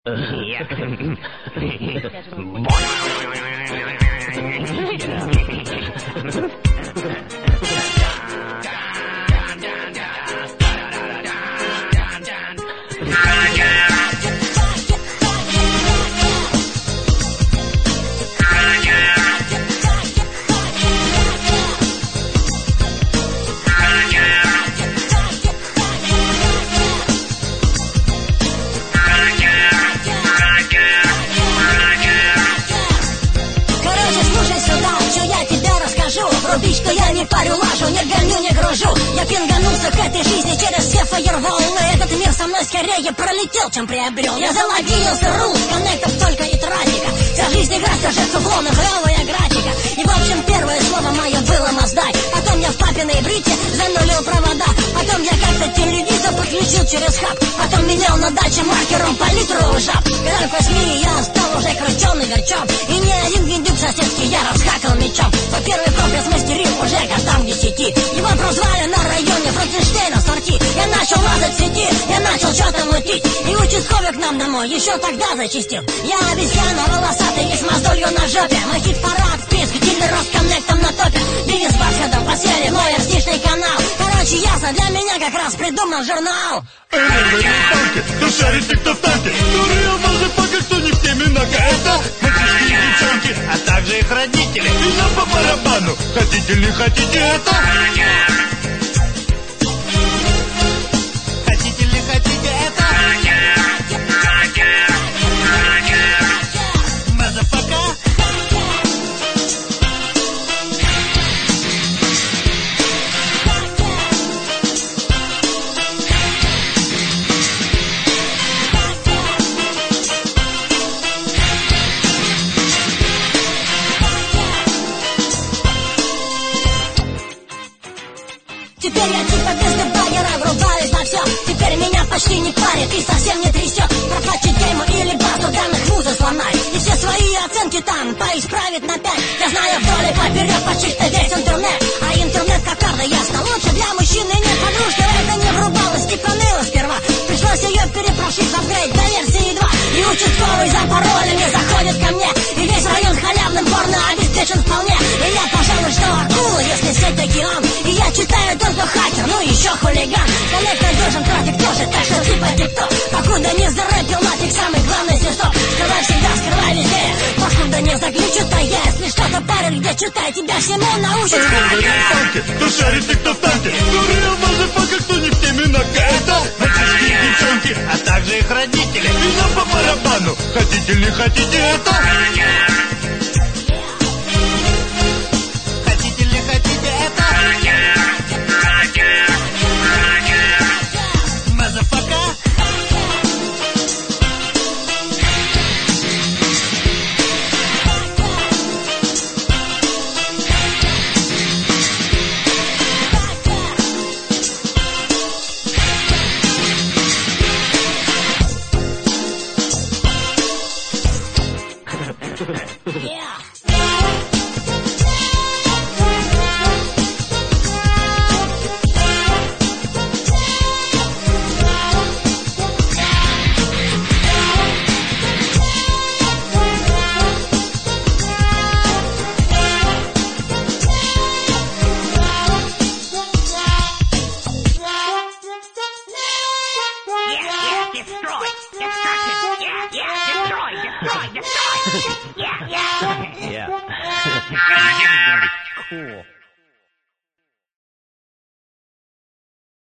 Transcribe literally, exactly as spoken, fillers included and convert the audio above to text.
Вруби, что я не парю лажу, не гоню, не гружу. Я пинганулся к этой жизни через все фаерволы. Этот мир со мной скорее пролетел, чем приобрел. Я залогинился, рус, коннектов только и трафика. Вся жизнь игра сюжет шаблона, клевая графика. И в общем первое слово мое было Маздай. Потом я в папиной брите занулил провода. Потом я как-то телевизор подключил через хаб. Потом менял на даче маркером палитру жаб. Когда к восьми я стал уже крученый верчом. И ни один виндюк соседский я расхакал мечом. Но первый комплекс мастерил уже годам к десяти. Его прозвали на районе Франкенштейна в сорти. Я начал лазать в сети, я начал что-то мутить. И участковик нам домой еще тогда зачистил. Я обезьяна волосатый и с мозолью на жопе. Мой хит-парад, список дилеров с коннектом на топе. Бивис с Басхедом посели мой артишный канал. Короче, ясно, для меня как раз придумал журнал. Кто шарит и кто в танке, кто реал мазафака, кто не в теме нака. Это мальчишки и девчонки, а также их родители. И нам по барабану, хотите не хотите это. Хотите ли хотите это. Мазафака. Теперь я типа без дебаггера врубаюсь на все. Теперь меня почти не парит и совсем не трясет. Проплачить гейму или базу данных вуза сломать. И все свои оценки там поисправить на пять. Я знаю вдоль и поперек почти-то весь интернет. А интернет как правда ясно. Лучше для мужчины нет. Подружка это не врубалась, типа ныла сперва. Пришлось ее перепрошить в апгрейд до версии два. И участковый за паролями заходит ко мне. И весь район халявным порно обеспечен вполне. И я, пожалуй, что акула, если сеть океан. И я читаю только хакер, ну еще хулиган. Коннект надежен, трафик тоже, так что типа тикток. Покуда не зарэпил нафиг самый главный свисток. Скрывай всегда, скрывай везде. Покуда не заглючит, а если что-то парит, где читай, тебя всему научит. Кто шарит и кто в танке, кто реал мазафака, кто не в теме нака. Это мальчишки и девчонки, а также их родители. И нам по барабану, хотите ли хотите это. Хотите ли хотите это. Мазафака. Yeah. Yeah. Cool.